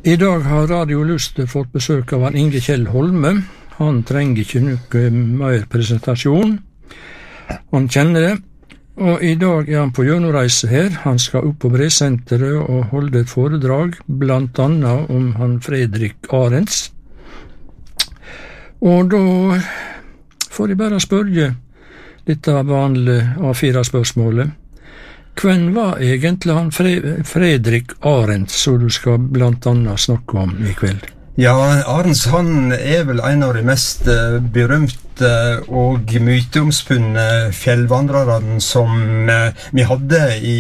I dag har Radio Luster fått besøk av han Inge Kjell Holme. Han trenger ikke noe mer presentasjon. Han kjenner det. Og i dag han på gjennomreise her. Han skal opp på Bresenteret og holde et foredrag, blant annet om han Fredrik Arends. Og da får jeg bare spørre dette vanlige A4-spørsmålet. Hvem var egentlig han Fredrik Arends, som du skal blant annet snakke om i kveld? Ja, Arends han vel en av de mest berømte og myteomspunne fjellvandrerne som vi hadde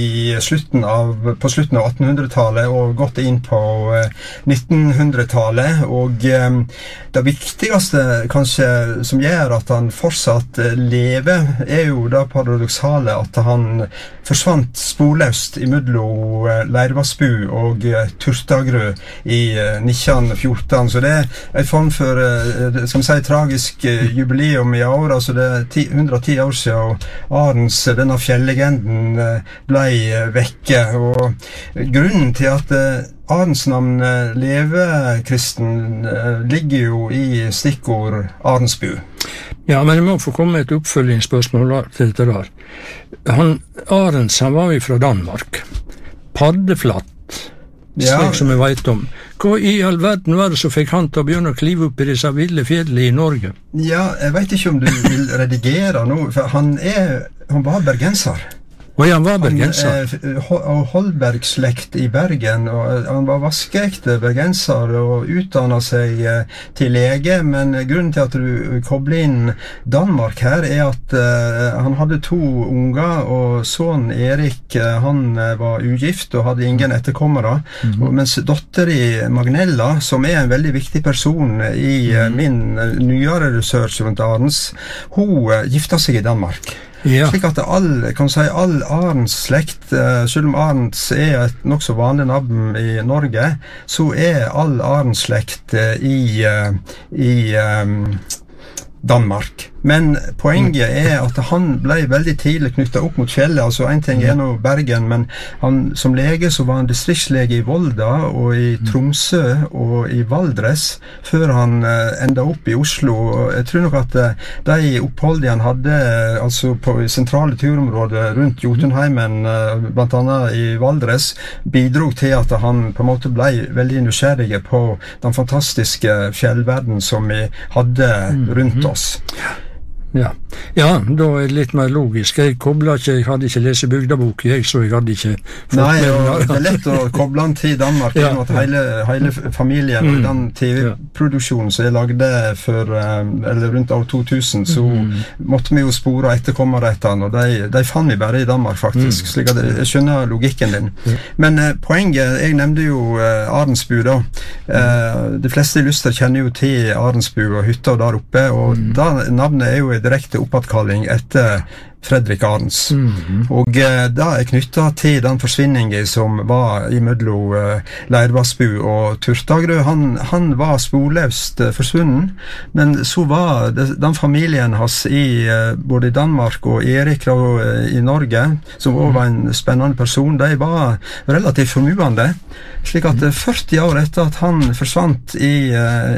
på slutten av 1800-tallet og gått inn på 1900-tallet. Og det viktigste kanskje som gjør at han fortsatt lever, jo det paradoksale at han forsvant sporløst imellom Leirvassbu og Turtagrø i 1914. Så det en form for, skal vi si, tragisk jubileum i år. Altså det 110 år siden Arends, denne fjellegenden, ble vekke. Og grunnen til at Arends navn levekristen ligger jo i stikkord Arendsbu. Ja, men jeg må få komme med et oppfølgingsspørsmål til dette der. Arends, han var jo fra Danmark. Paddeflatt. Slik som jeg vet om. Hva i all verden var det som fikk han til å begynne å klive opp i disse ville fjellene i Norge? Ja, jeg vet ikke om du vil redigere nå, for han var bergenser. Og han var bergenser? Han Holberg-slekt i Bergen, og han var vaskeekte bergenser og utdannet seg til lege, men grunnen til at du kobler inn Danmark her at han hadde 2 unger, og sønnen Erik, han var ugift og hadde ingen etterkommere, mens datteren Magnella, som en veldig viktig person i min nyere research rundt Arends, hun gifta seg i Danmark. Ja. Slik at all Arends slekt, selv om Arends et nok så vanlig navn i Norge, så all Arends slekt i Danmark. Men poenget at han ble veldig tidlig knyttet opp mot fjellet. Altså en ting nå Bergen, men han som lege så var han distriktslege i Volda og i Tromsø og i Valdres, før han enda opp i Oslo. Og jeg tror nok at de oppholdene han hadde altså på sentrale turområder rundt Jotunheimen, blant annet i Valdres, bidrog til at han på en måte ble veldig nysgjerrig på den fantastiske fjellverden som vi hadde rundt oss. Ja, da det litt mer logisk. Jeg hadde ikke lest bygdabok, så jeg hadde ikke fått med. Nei, det lett å koble han til Danmark, at hele familien, den TV-produksjonen som jeg lagde rundt år 2000, så måtte vi jo spore etterkommerrettene, og de fant vi bare i Danmark faktisk, slik at jeg skjønner logikken din. Men poenget, jeg nevnte jo Arendsbu da. De fleste i Luster kjenner jo til Arendsbu og hytta der oppe, og da navnet jo direkte oppkalling etter Fredrik Arends. Og da knyttet til den forsvinningen som var imellom Leirvassbu og Turtagrø. Han var sporløst forsvunnen, men så var den familien hans både i Danmark og Erik i Norge, som også var en spennende person, de var relativt formuende, slik at 40 år etter at han forsvant i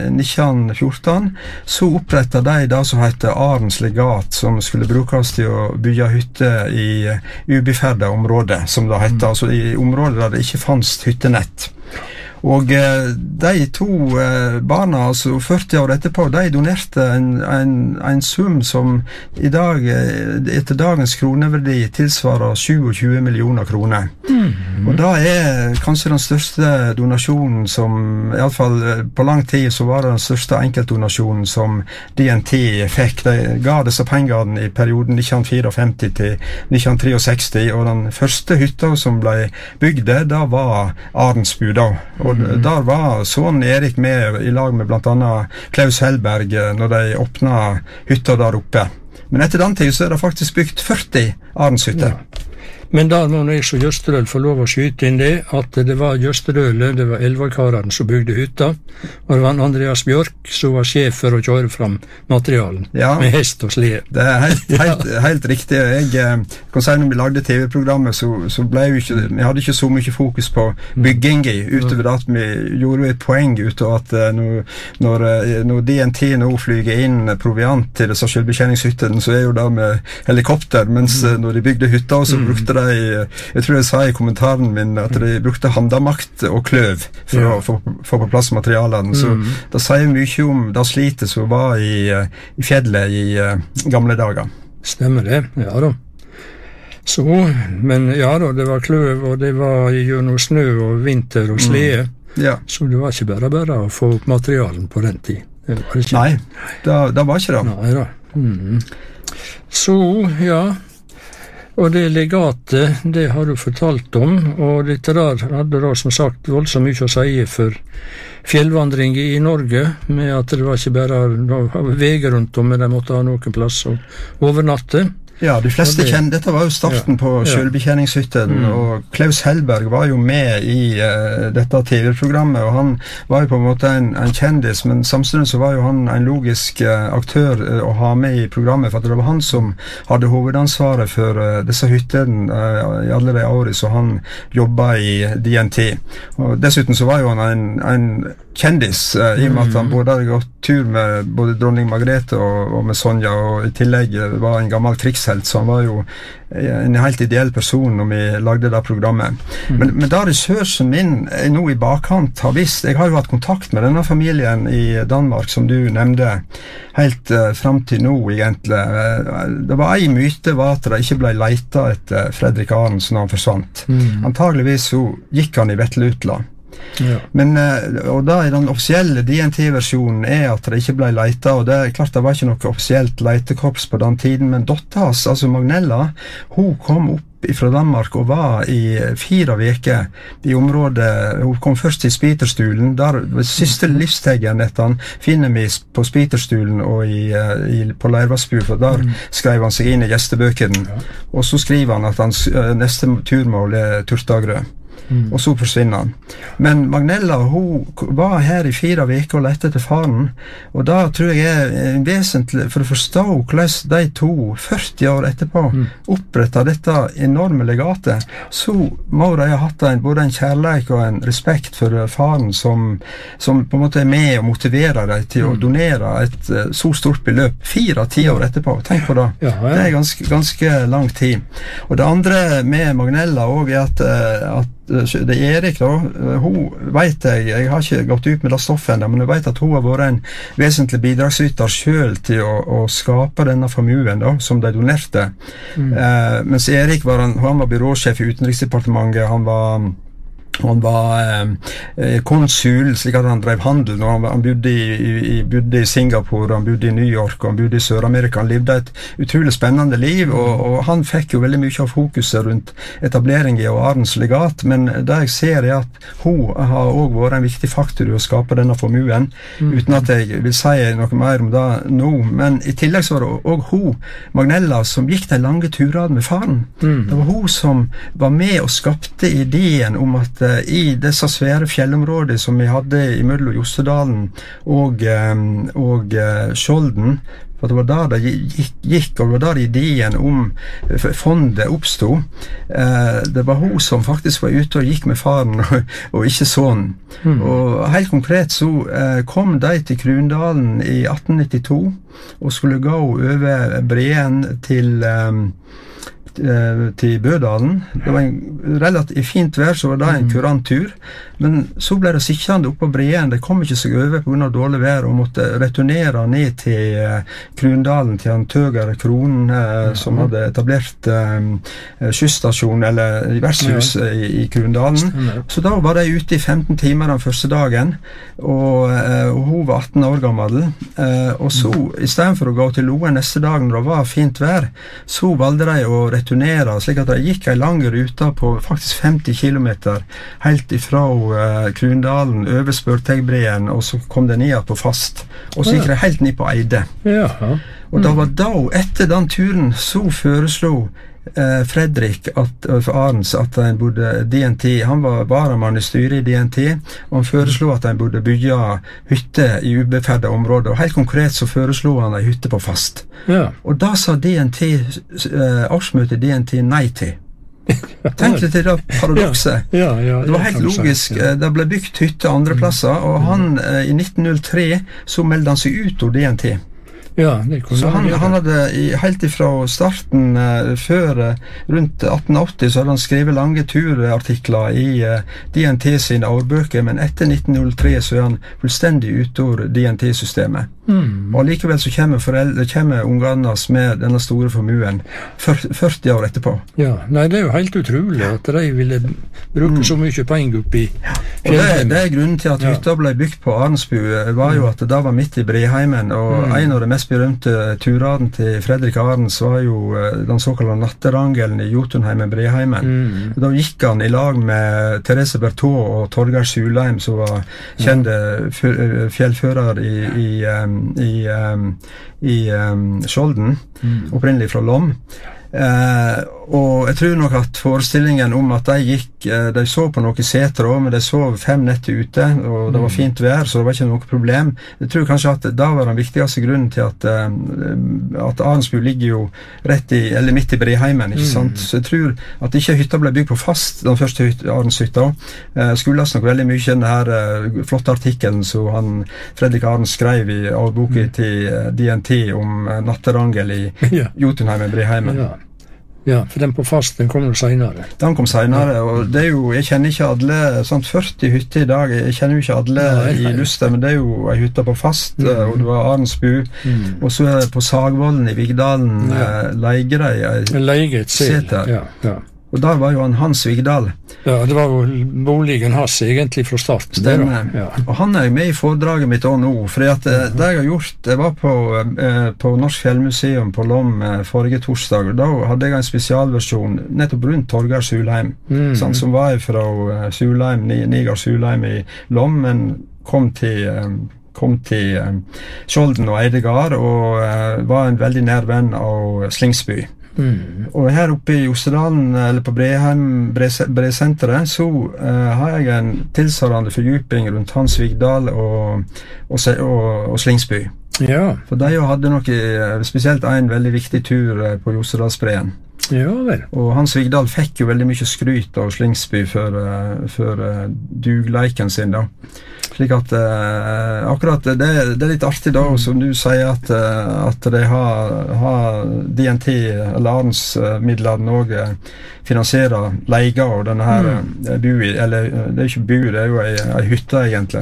1914, så opprettet de det som heter Arends legat, som skulle brukes til å bygge hytter i ubeferdet område, som det heter, altså i områder der det ikke fanns hyttenett. Og de 2 barna, altså 40 år etterpå, de donerte en sum som i dag, etter dagens kroneverdi, tilsvarer 27 millioner kroner. Og da kanskje den største donasjonen som, i alle fall på lang tid, så var det den største enkeltdonasjonen som DNT fikk. De ga disse pengene i perioden 1954 til 1963, og den første hytta som ble bygd, da var Arendsbu da. Og der var sønnen Erik med i lag med blant annet Klaus Hellberg når de åpnet hytta der oppe. Men etter den tid så det faktisk bygd 40 Arendshytter. Men der må jeg som Jøsterøl få lov å skyte inn det, at det var Jøsterølet, det var Elvarkarene som bygde hytta, og det var Andreas Bjørk som var sjef for å kjøre fram materialen, med hest og slede. Det helt riktig. Jeg kan si når vi lagde TV-programmet, så ble vi hadde ikke så mye fokus på bygging utover at vi gjorde et poeng ut av at når DNT nå flyger inn proviant til disse selvbetjeningshyttene, så jo det med helikopter, mens når de bygde hytta, så brukte de, jeg tror jeg sa i kommentaren min, at de brukte handamakt og kløv for å få på plass materialene. Så det sier mye om det slitet som var i fjellet i gamle dager. Stemmer det, ja da. Så, men ja da, det var kløv, og det var gjennom snø og vinter og slede, så det var ikke bare å få opp materialen på den tid. Nei, det var ikke det. Nei da. Så, ja, og det legatet, det har du fortalt om, og dette der hadde da som sagt voldsomt mye å si for fjellvandring i Norge, med at det var ikke bare veger rundt om, men de måtte ha noen plass å overnatte. Ja, de fleste kjenner, dette var jo starten på selvbetjeningshytten, og Klaus Hellberg var jo med i dette TV-programmet, og han var jo på en måte en kjendis, men samtidig så var jo han en logisk aktør å ha med i programmet, for det var han som hadde hovedansvaret for disse hyttene i alle de årene så han jobbet i DNT. Og dessuten så var jo han en kjendis, i og med at han både hadde gått tur med både dronning Margrethe og med Sonja, og i tillegg var en gammel krigshelt, så han var jo en helt ideell person når vi lagde det programmet. Men det regissør som min nå i bakkant har visst, jeg har jo hatt kontakt med denne familien i Danmark, som du nevnte, helt frem til nå egentlig. Det var en myte var at det ikke ble leita etter Fredrik Arens når han forsvant. Antageligvis så gikk han i Vettelutla. Men, og da i den offisielle DNT-versjonen at det ikke ble leita, og det klart det var ikke noe offisielt leitekorps på den tiden, men Dottas, altså Magnella, hun kom opp fra Danmark og var i 4 veker i området. Hun kom først til Spiterstulen, der siste livstegn etter han finner vi på Spiterstulen og på Leirvassbu, for der skrev han seg inn i gjestebøkene, og så skriver han at hans neste turmål Turtagrø. Og så forsvinner han. Men Magnella, hun var her i 4 veker og lette etter faren, og da tror jeg vesentlig for å forstå hvordan de 40 år etterpå opprettet dette enorme legatet, så må de ha hatt både en kjærleik og en respekt for faren som på en måte med å motivere dem til å donere et så stort beløp 4-10 år etterpå. Tenk på det. Det ganske lang tid. Og det andre med Magnella også at det Erik da, hun vet jeg har ikke gått ut med det stoffet enda, men jeg vet at hun har vært en vesentlig bidragsyter selv til å skape denne formuen da, som de donerte. Mens Erik han var byråsjef i Utenriksdepartementet, han var konsul, slik at han drev handel når han bodde i Singapore, han bodde i New York, og han bodde i Sør-Amerika. Han levde et utrolig spennende liv, og han fikk jo veldig mye av fokuset rundt etableringen av Arens legat, men det jeg ser at hun har også vært en viktig faktor i å skape denne formuen, uten at jeg vil si noe mer om det nå. Men i tillegg så var det også hun, Magnella, som gikk de lange turene med faren. Det var hun som var med og skapte ideen om at i disse svære fjellområdene som vi hadde i mellom Jostedalen og Skjolden, for det var der det gikk, og det var der ideen om fondet oppstod. Det var hun som faktisk var ute og gikk med faren, og ikke sånn. Og helt konkret så kom de til Krundalen i 1892, og skulle gå over breen til Bødalen. Det var en relativt fint vær, så var det en kurant tur, men så ble det sikkende oppe på breen. Det kom ikke seg over på grunn av dårlig vær, og måtte returnere ned til Krundalen, til han Tøger Kronen, som hadde etablert kyststasjon, eller vertshus i Krundalen. Så da var de ute i 15 timer den første dagen, og hun var 18 år gammel, og så, i stedet for å gå til Loen neste dag når det var fint vær, så valgte de å returnere, slik at de gikk en lang rute på faktisk 50 kilometer, helt ifra Krundalen, over Spørtegbreen, og så kom det ned på Fast, og så gikk de helt ned på Eide. Og da var da, etter den turen, så foreslo Fredrik for Arens at en burde DNT, han var varamann i styret i DNT, og han foreslo at en burde bygge hytte i ubeferdet område, og helt konkret så foreslo han en hytte på Fast. Ja. Og da sa årsmøtet DNT nei til. Tenk litt til det paradokset. Ja, det var helt logisk. Det ble bygd hytte andre plasser, og han i 1903 så meldte han seg ut av DNT. Ja, det kunne så han hadde helt ifra starten før rundt 1880 så hadde han skrevet lange turartikler i DNT sine årbøker, men etter 1903 så han fullstendig ute av DNT-systemet. Og likevel så kommer ungene med denne store formuen 40 år etterpå. Ja, nei, det jo helt utrolig at de ville bruke så mye penger opp i fjellheimen. Det grunnen til at hytta ble bygd på Arensbu var jo at det var midt i Breheimen, og en av de mest berømte turene til Fredrik Arens var jo den såkalte natterangelen i Jotunheimen Breheimen. Da gikk han i lag med Therese Berthaud og Torgeir Sulheim, som var kjente fjellfører i Skjolden, opprinnelig fra Lom. Og jeg tror nok at forestillingen om at de så på noen seter også, men de sov 5 netter ute, og det var fint vær, så det var ikke noe problem. Jeg tror kanskje at da var den viktigste grunnen til at Arensbu ligger jo eller midt i Breheimen, ikke sant? Så jeg tror at ikke hytta ble bygd på Fast, den første Arenshytta, skyldes nok veldig mye den her flotte artikkelen som Fredrik Arens skrev i årboka til DNT om natterangel i Jotunheimen Breheimen. Ja, for den på Fast, den kom jo senere. Den kom senere, og det jo, jeg kjenner ikke alle, sånn 40 hytter i dag, jeg kjenner jo ikke alle i Luster, men det jo en hytte på Fast, og det var Arensbu, og så på Sagvollen i Vigdalen, leiger de et seter. Ja. Og der var jo Hans Vigdal. Ja, det var jo boligen hans egentlig fra start. Og han med i foredraget mitt også nå, for det jeg har gjort, jeg var på Norsk Fjellmuseum på Lom forrige torsdag, og da hadde jeg en spesialversjon nettopp rundt Torgeir Sulheim, som var fra Sulheim, Nigar Sulheim i Lom, men kom til Skjolden og Eidegard, og var en veldig nær venn av Slingsby. Og her oppe i Jostedalen, eller på Bresenteret, så har jeg en tilsvarende fordyping rundt Hans Vigdal og Slingsby. Ja. For de hadde noe, spesielt en veldig viktig tur på Jostedalsbreen. Ja, vel. Og Hans Vigdal fikk jo veldig mye skryt av Slingsby for dugleiken sin da. Slik at akkurat det litt artig da, som du sier at de har DNT eller Arens midlene også finansierer leiga og denne her bui, eller det ikke bui, det jo en hytte egentlig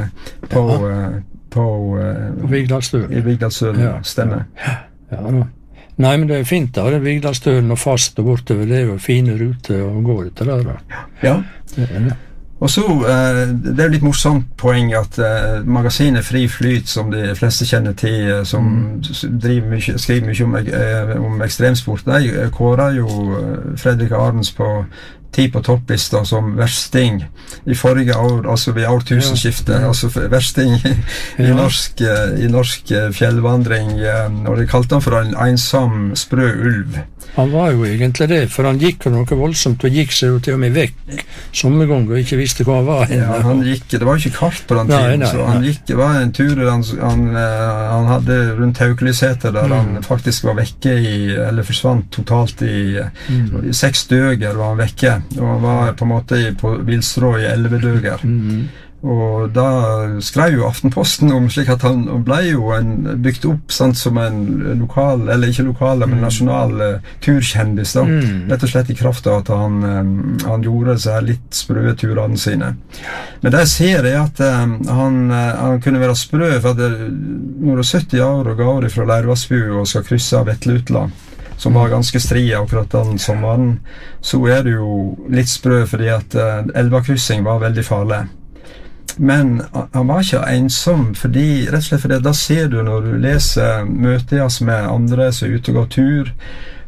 på Vigdalsstølen. I Vigdalsstølen, stemmer. Ja da. Nei, men det fint da, det Vigdalsstølen og Fast og bortover, det jo fine ruter å gå etter der da. Ja. Og så, det litt morsomt poeng at magasinet Fri Flyt, som de fleste kjenner til, som skriver mye om ekstremsport, de kårer jo Fredrik Arens på 10 på topplista som versting i forrige år, altså ved årtusenskiftet, altså versting i norsk fjellvandring, og de kalte han for en ensom, sprø ulv. Han var jo egentlig det, for han gikk noe voldsomt, og gikk seg jo til og med vekk somme ganger, og ikke visste hva han var. Ja, han gikk, det var jo ikke kart på den tiden, så han gikk, det var en tur han hadde rundt Haukeliseter, der han faktisk var vekke eller forsvant totalt i 6 døger var han vekke, og han var på en måte på vilstrå i 11 døger. Og da skrev jo Aftenposten om slik at han ble jo bygd opp som en lokal, eller ikke lokal, men nasjonal turkjendis da, rett og slett i kraft av at han gjorde seg litt sprø turene sine. Men det jeg ser at han kunne være sprø, for at når du er 70 år og går fra Leirvassbu og skal krysse Vetlutla, som var ganske stri akkurat den sommeren, så det jo litt sprø fordi at elvakryssing var veldig farlig. Men han var ikke ensom, rett og slett fordi da ser du når du leser møter med andre som er ute og går tur,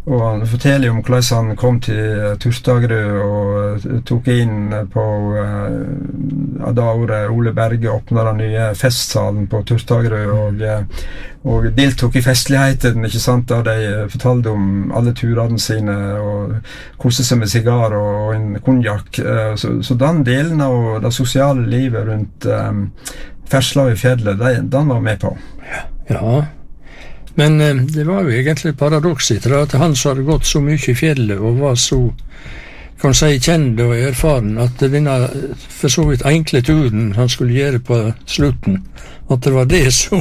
Og han forteller om hvordan han kom til Turtagrø og tok inn på da året Ole Berge åpnet den nye festsalen på Turtagrø og deltok i festligheten, ikke sant, da de fortalte om alle turene sine og koste seg med sigar og en konjakk. Så den delen av det sosiale livet rundt ferdsla i fjellet, den var med på. Ja. Men det var jo egentlig et paradoks i det, at han som hadde gått så mye i fjellet og var så, kan si, kjent og erfaren, at denne for så vidt enkle turen han skulle gjøre på slutten, at det var det som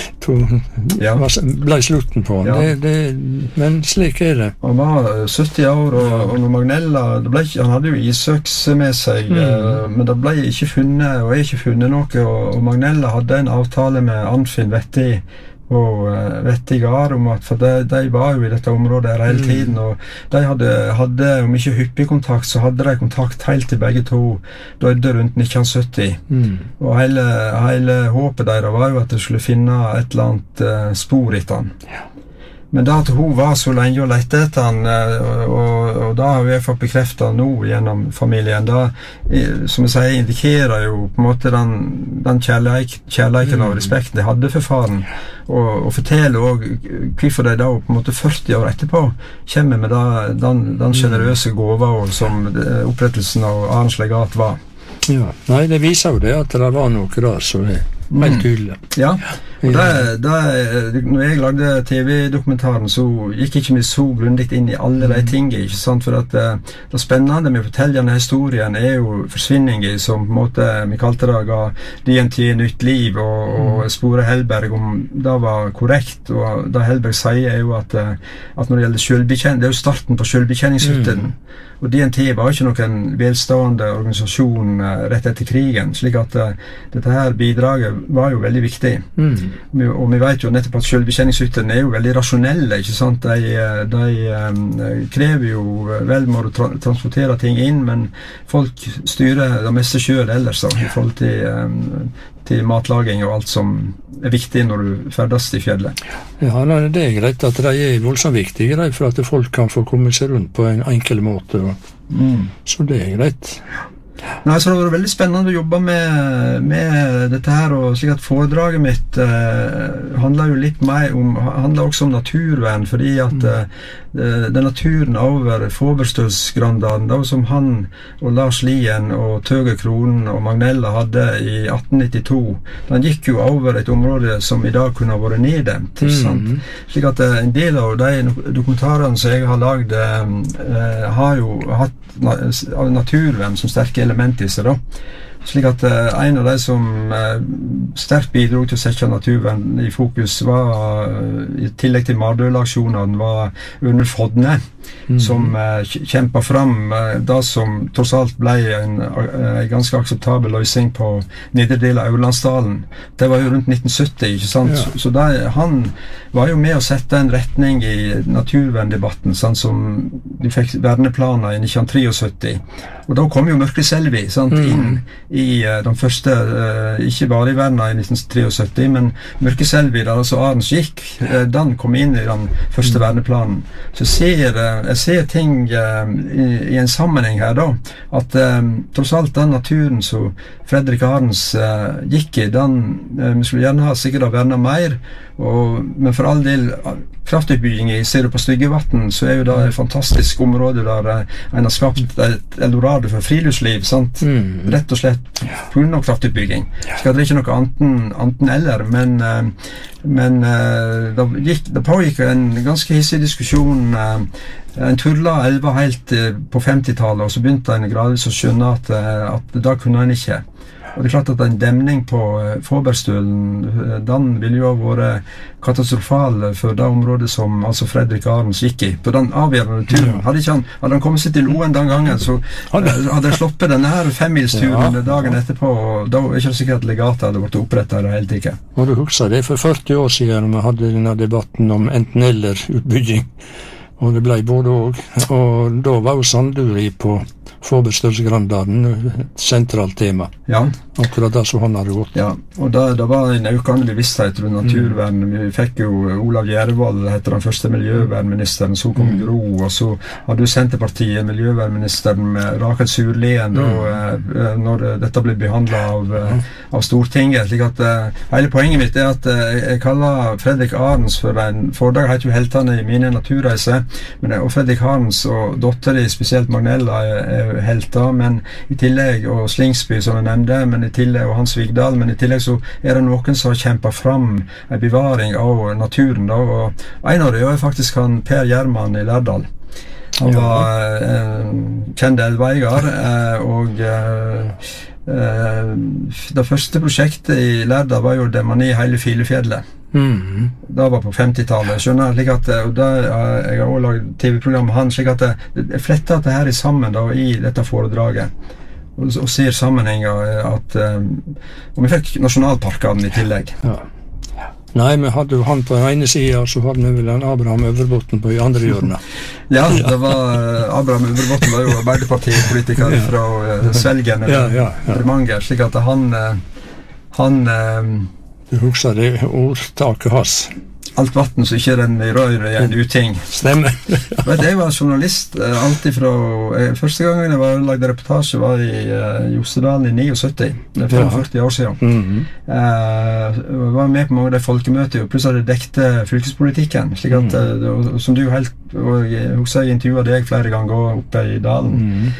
ble slutten på han. Ja. Men slik er det. Han var 70 år, og når Magnella, han hadde jo isøks med seg, men det ble ikke funnet, og er ikke funnet noe, og Magnella hadde en avtale med Arnfinn Vettigard om at, for de var jo i dette området hele tiden, og de hadde om ikke hyppig kontakt, så hadde de kontakt helt til begge to døde rundt 1970. Og hele håpet deres var jo at de skulle finne et eller annet spor etter han. Ja. Men da at hun var så lenge og lette etter han, og da har vi fått bekreftet nå gjennom familien, da, som jeg sier, indikerer jo på en måte den kjærleiken og respekten de hadde for faren, og forteller også hvorfor de da på en måte 40 år etterpå kommer med den generøse gåva som opprettelsen av Arens legat var. Ja, nei, det viser jo det at det var noe der, så det helt tydelig. Ja, og når jeg lagde TV-dokumentaren, så gikk ikke vi så grundig inn i alle de tingene, ikke sant? For at det spennende med å fortelle denne historien er jo forsvinninger som på en måte, vi kalte det, ga DNT nytt liv, og spore Hellberg om det var korrekt, og det Hellberg sier er jo at når det gjelder selvbekjenning, det er jo starten på selvbekjenningshytten, og DNT var ikke noen velstående organisasjon rett etter krigen, slik at dette her bidraget var jo veldig viktig. Og vi vet jo nettopp at selvbekjenningshyttene er jo veldig rasjonelle, ikke sant? De krever jo vel må du transportere ting inn, men folk styrer det meste selv ellers i forhold til matlaging og alt som er viktig når du ferdes i fjellet. Ja, det er greit at de er voldsomt viktige for at folk kan få komme seg rundt på en enkel måte. Så det er greit. Nei, så det var veldig spennende å jobbe med dette her, og slik at foredraget mitt handler jo litt mer handler også om naturvern, fordi at den naturen over Fåberstølsgrandene, da, som han og Lars Lien og Tøge Kronen og Magnella hadde i 1892, den gikk jo over et område som i dag kunne ha vært neddemt, slik at en del av de dokumentarene som jeg har lagd har jo hatt naturvern som sterke element i seg da. Slik at en av de som sterkt bidrog til å sette naturvern i fokus var, i tillegg til Mardøl-aksjonene, var Ørnulf Hodne, som kjempet fram det som tross alt ble en ganske akseptabel løsning på nedre del av Aurlandsdalen. Det var jo rundt 1970, ikke sant? Ja. Så han var jo med å sette en retning i naturverndebatten, sånn som de fikk verneplaner i 1973. Og da kom jo Mørkreselvi inn i de første, ikke bare i verna i 1973, men Mørkreselvi, der altså Arens gikk, den kom inn i den første verneplanen. Så jeg ser ting i en sammenheng her da, at tross alt den naturen som Fredrik Arens gikk i, vi skulle gjerne ha sikkert vernet mer, men for all del kraftutbygging ser du på Styggevatn, så er jo det et fantastisk område der en har skapt et eldorado for friluftsliv, sant? Rett og slett på grunn av kraftutbygging. Skal det ikke noe anten eller, men det pågikk en ganske hissig diskusjon. En turla elva helt på 50-tallet, og så begynte en gradvis å skjønne at da kunne en ikke. Og det er klart at en demning på Fåberstølen, den ville jo ha vært katastrofal for det området som altså Fredrik Arens gikk i. På den avgjørende turen. Hadde han kommet seg til Loen den gangen, så hadde jeg sloppet denne her 5-milsturen dagen etterpå, og da er det ikke sikkert at legatet hadde vært opprettet det hele tiden. Og du husker det, for 40 år siden vi hadde denne debatten om enten-eller-utbygging, og det ble både og da var jo Sanduri på Fåbestørrelsesgrandaren, et sentralt tema. Ja. Akkurat det som han hadde gått. Ja, og det var en økende bevissthet rundt naturvern. Vi fikk jo Olav Gjærevold, heter den første miljøvernministeren, så kom Gro, og så hadde jo Senterpartiet miljøvernministeren med Rakel Surlien når dette ble behandlet av Stortinget. Slik at hele poenget mitt er at jeg kaller Fredrik Arens for en foredrag, heter jo Heltene i mine naturreiser, og Fredrik Arens og datteren, spesielt Magnella, er helter, men i tillegg, og Slingsby som jeg nevnte, men i tillegg, og Hans Vigdal, men i tillegg så er det noen som har kjempet fram en bevaring av naturen da, og en av dem er faktisk han Per Gjerman i Lærdal. Han var kjent elveier, og det første prosjektet i Lærdal var jo Demani hele Filefjellet. Det var på 50-tallet, skjønner jeg, og jeg har også laget TV-program med han, slik at jeg flettet dette her sammen da, i dette foredraget, og ser sammenhenger at, og vi fikk nasjonalparkene i tillegg. Ja. Nei, vi hadde jo han på den ene siden, og så hadde vi vel en Abraham Øverbotn på den andre hjørnet. Ja, det var Abraham Øverbotn var jo Arbeiderpartipolitiker fra Svelgen eller Bremanger, slik at han Du husker det ordtaket hans? Alt vatten som ikke renner i rør er en uting. Stemmer. Jeg var journalist alltid fra første gangen jeg lagde reportasje var i Jostedalen i 79. Det er 45 år siden. Jeg var med på mange av de folkemøter, og plutselig hadde dekte fylkespolitikken, slik at, som du helt, og jeg husker jeg intervjuet deg flere ganger oppe i dalen.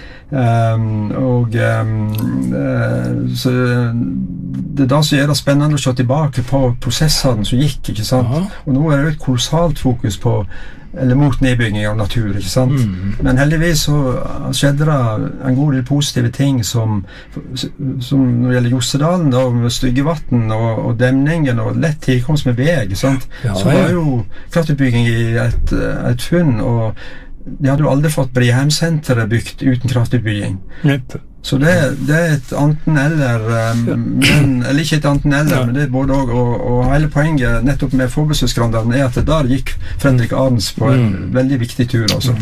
Så det er da som gjør det spennende å se tilbake på prosessene som gikk, ikke sant? Og nå er det jo et kolossalt fokus på eller mot nedbygging av natur, ikke sant? Men heldigvis så skjedde det en god del positive ting som når det gjelder Jostedalen da, med Styggevatn og demningen og lett tilkomst med vei, ikke sant? Så var jo kraftutbygging i et funn, og de hadde jo aldri fått Briheim-senteret bygd uten kraftutbygging. Så det er et enten-eller, eller ikke et enten-eller, men det er både og hele poenget nettopp med Fåbestørrelsesgrandaren er at der gikk Fredrik Arens på en veldig viktig tur, altså.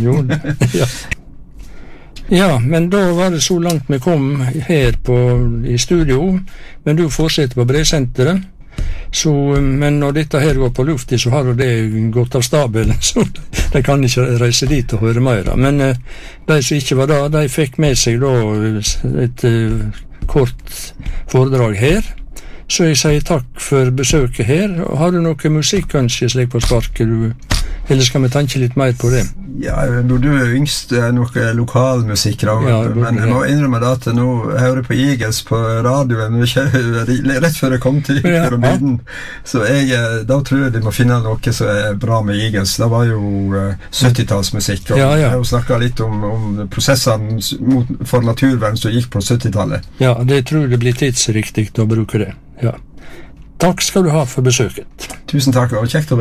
Ja, men da var det så langt vi kom her i studio, men du fortsetter på Bresenteret. Men når dette her går på luften, så har det gått av stabelen, så de kan ikke reise dit og høre mer. Men de som ikke var da, de fikk med seg da et kort foredrag her. Så jeg sier takk for besøket her. Har du noe musikk kanskje slik på sparket, eller skal vi tenke litt mer på det? Ja, når du er yngst, noe lokalmusikk, men jeg må innrømme at nå hører jeg på Eagles på radioen, rett før jeg kom til pyramiden, så da tror jeg de må finne noe som er bra med Eagles. Det var jo 70-tallsmusikk, og jeg har jo snakket litt om prosessene for naturvern som gikk på 70-tallet. Ja, det tror jeg blir tidsriktig å bruke det. Ja. Takk skal du ha for besøket. Tusen takk, og kjekt å være.